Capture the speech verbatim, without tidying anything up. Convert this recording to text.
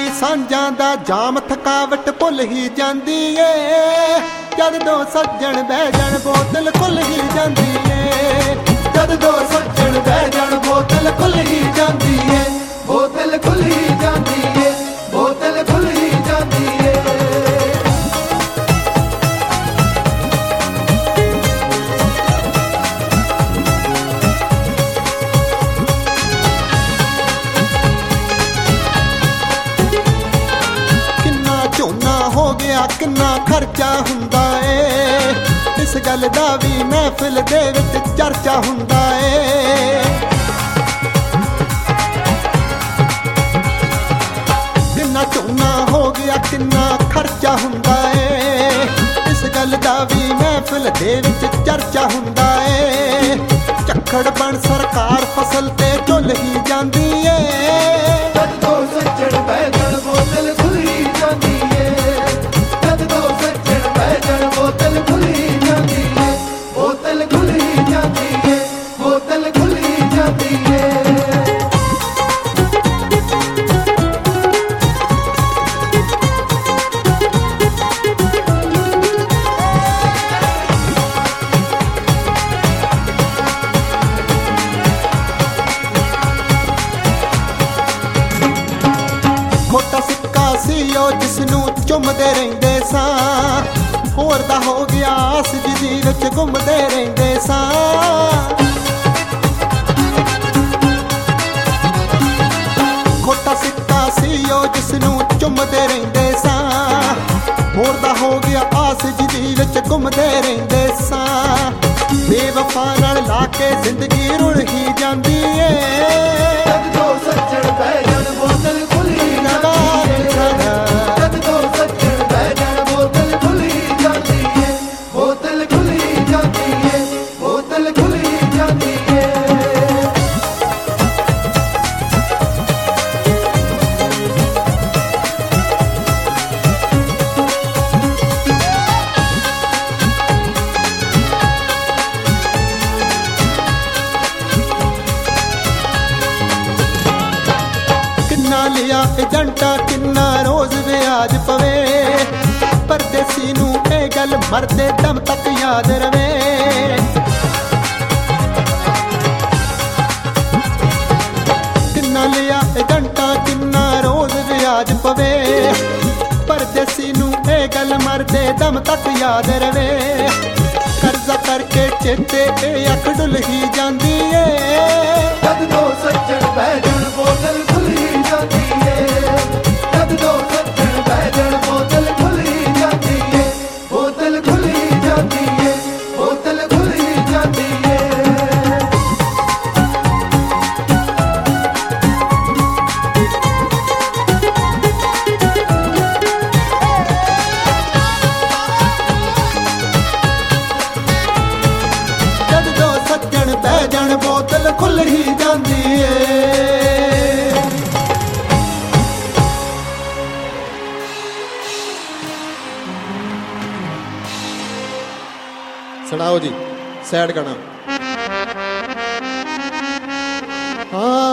ਵੀ ਸਾਂਝਾਂ ਦਾ ਜਾਮ ਥਕਾਵਟ ਭੁੱਲ ਹੀ ਜਾਂਦੀ ਏ। ਜਦ ਦੋ ਸੱਜਣ ਬਹਿ ਜਾਣ ਬੋਤਲ ਖੁੱਲ ਹੀ ਜਾਂਦੀ ਏ। ਜਦ ਦੋ ਸੱਜਣ ਬਹਿ ਜਾਣ ਬੋਤਲ ਖੁੱਲ ਹੀ ਜਾਂਦੀ ਏ। ਬੋਤਲ ਖੁੱਲ ਹੀ ਜਾਂਦੀ ਏ। ਬੋਤਲ ਖੁੱਲ ਹੀ ਜਾਂਦੀ ਏ। ਕਿੰਨਾ ਖਰਚਾ ਹੁੰਦਾ ਏ, ਇਸ ਗੱਲ ਦਾ ਵੀ ਮਹਿਫਿਲ ਦੇ ਵਿੱਚ ਚਰਚਾ ਹੁੰਦਾ ਏ। ਕਿੰਨਾ ਝੋਨਾ ਹੋ ਗਿਆ ਕਿੰਨਾ ਖਰਚਾ ਹੁੰਦਾ ਏ, ਇਸ ਗੱਲ ਦਾ ਵੀ ਮਹਿਫਿਲ ਦੇ ਵਿੱਚ ਚਰਚਾ ਹੁੰਦਾ ਏ। ਝੱਖੜ ਬਣ ਸਰਕਾਰ ਫਸਲ ਤੇ ਝੁੱਲ ਹੀ ਜਾਂਦੀ ਏ। ਜਦ ਦੋ ਸੱਜਣ ਬਹਿ ਜਾਣ ਬੋਤਲ ਖੁੱਲ੍ਹ ਜਾਂਦੀ ਏ। ਬੋਤਲ ਖੁੱਲ੍ਹ ਜਾਂਦੀ ਏ। ਬੋਤਲ ਖੁੱਲ੍ਹ ਜਾਂਦੀ ਏ। ਬੋਤਲ ਖੁੱਲ੍ਹ ਜਾਂਦੀ ਏ। ਮੋਟਾ ਸਿੱਕਾ ਸੀ ਉਹ ਜਿਸਨੂੰ ਚੁੰਮਦੇ ਰਹਿੰਦੇ ਸਾਂ, ਹੋਰ ਦਾ ਹੋ ਗਿਆ ਆਸ ਜਿਹਦੀ ਵਿੱਚ ਘੁੰਮਦੇ ਰਹਿੰਦੇ ਸਾਂ। ਖੋਟਾ ਸਿੱਕਾ ਸੀ ਉਹ ਜਿਸਨੂੰ ਚੁੰਮਦੇ ਰਹਿੰਦੇ ਸਾਂ, ਹੋਰ ਦਾ ਹੋ ਗਿਆ ਆਸ ਜਿਹਦੀ ਵਿੱਚ ਘੁੰਮਦੇ ਰਹਿੰਦੇ ਸਾਂ। ਬੇਵਫਾ ਨਾਲ ਲਾ ਕੇ ਜ਼ਿੰਦਗੀ ਰੁਲ ਹੀ ਜਾਂਦੀ ਏ। ਜਦ ਦੋ ਸੱਜਣ ਬਹਿ ਜਾਣ ਬੋਤਲ ਖੁੱਲ੍ਹ ਜਾਂਦੀ ਏ। ਜਦ ਦੋ ਸੱਜਣ ਬਹਿ ਜਾਣ ਬੋਤਲ ਖੁੱਲ੍ਹ ਜਾਂਦੀ ਏ। ਬੋਤਲ ਖੁੱਲ੍ਹ ਜਾਂਦੀ ਏ। ਬੋਤਲ ਖੁੱਲ੍ਹ ਜਾਂਦੀ ਏ। ਕਿੰਨਾ ਲਿਆ ਏਜੰਟਾਂ ਕਿੰਨਾ ਰੋਜ਼ ਵਿਆਜ ਪਵੇ, ਪਰਦੇਸੀ ਨੂੰ ਇਹ ਗੱਲ ਮਰਦੇ ਦਮ ਤੱਕ ਯਾਦ ਰਵੇ। ਕਿੰਨਾ ਲਿਆ ਏਜੰਟਾਂ ਕਿੰਨਾ ਰੋਜ਼ ਵਿਆਜ ਪਵੇ, ਪਰਦੇਸੀ ਨੂੰ ਇਹ ਗੱਲ ਮਰਦੇ ਦਮ ਤੱਕ ਯਾਦ ਰਵੇ। ਕਰਜ਼ਾ ਕਰਕੇ ਚੇਤੇ ਇਹ ਅੱਖ ਡੁੱਲ ਹੀ ਜਾਂਦੀ ਏ। ਜਦ ਦੋ ਸੱਜਣ ਬਹਿ ਜਾਣ ਬੋਤਲ ਖੁੱਲ੍ਹ ਜਾਂਦੀ ਏ। ਜਦ ਦੋ ਸੱਜਣ ਬਹਿ ਜਾਣ ਬੋਤਲ ਖੁੱਲ੍ਹ ਜਾਂਦੀ ਏ। ਬੋਤਲ ਖੁੱਲ੍ਹ ਜਾਂਦੀ ਏ। ਬੋਤਲ ਖੁੱਲ੍ਹ ਜਾਂਦੀ ਏ। ਜਦ ਦੋ ਸੱਜਣ ਬਹਿ ਜਾਣ ਬੋਤਲ ਖੁੱਲ੍ਹ ਹੀ ਜਾਂਦੀ ਏ। ਸੁਣਾਓ ਜੀ ਸੈਡ ਗਾਣਾ। ਹਾਂ